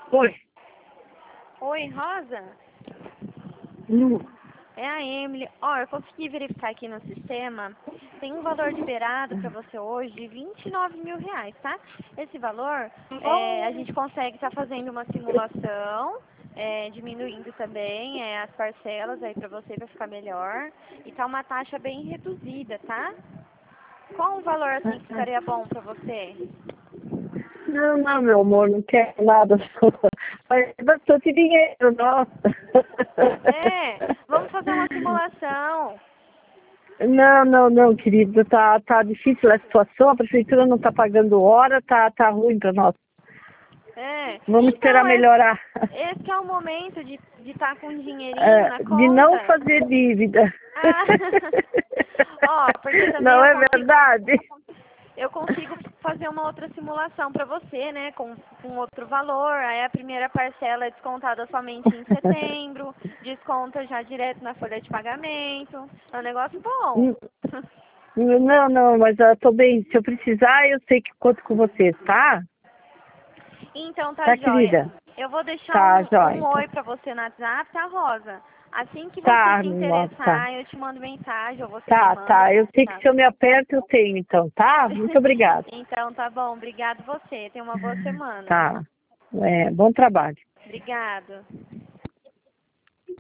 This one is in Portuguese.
Oi. Oi, Rosa? Não. É a Emily. Ó, eu consegui verificar aqui no sistema. Tem um valor liberado para você hoje de R$ 29.000, tá? Esse valor, a gente consegue estar fazendo uma simulação, diminuindo também as parcelas aí para você, vai ficar melhor. E tá uma taxa bem reduzida, tá? Qual um valor assim que ficaria bom para você? Não, não, meu amor, não quero nada. Mas bastante dinheiro, nossa. Vamos fazer uma simulação. Não, não, não, querida, tá difícil a situação, a prefeitura não tá pagando hora, tá ruim pra nós. Vamos esperar Então, melhorar. esse é o momento de estar com um dinheirinho na De não conta. fazer dívida. Ah, ó, porque também Não é verdade? eu consigo fazer uma outra simulação para você, né, com outro valor. Aí a primeira parcela é descontada somente em setembro, desconta já direto na folha de pagamento. É um negócio bom. Não, não, mas eu tô bem. Se eu precisar, eu sei que conto com você, tá? Então tá Tá, jóia. querida? Eu vou deixar Tá, um jóia. oi pra você no WhatsApp, tá, Rosa? Assim que você Tá, se nossa, tá. interessar, eu te mando mensagem, ou você me Tá, manda, tá. Eu sei que tá? se eu me aperto, eu tenho, então, tá? Muito obrigada. Então tá bom, obrigado você. Tenha uma boa semana. Tá. Bom trabalho. Obrigado.